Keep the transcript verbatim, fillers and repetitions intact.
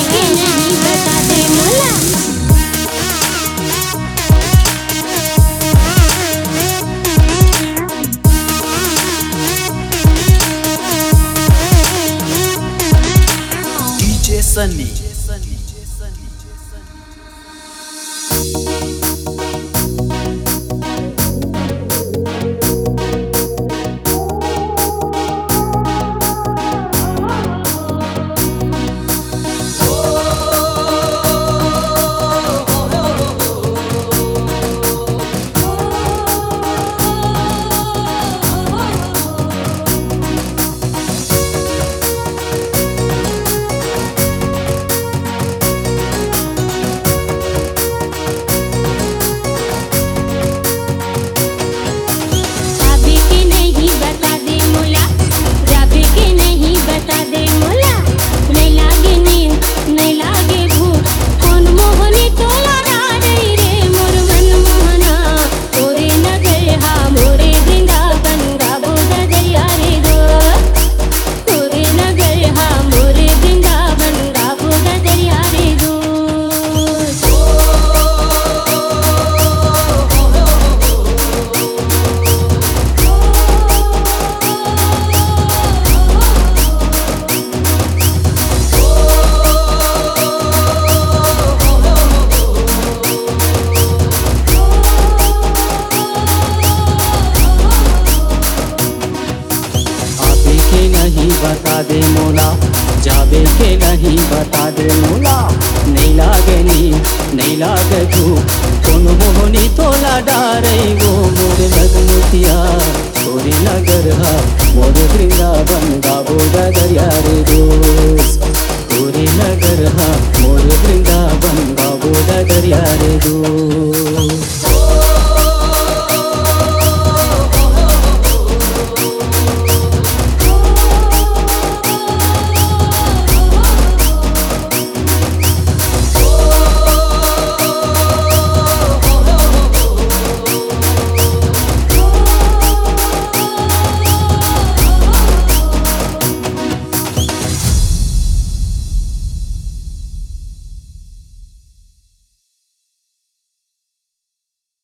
के नहीं बता दे मोला। डीजे सनी बता दे मोला, जाबे के नहीं बता दे मोला। नहीं लागे नी नहीं लागे धूप, कौन मोहनी तोला डारे वो मोर लगमुतिया छोरी नगर हा मोर वृंदावन गाबो दरिया रे दो।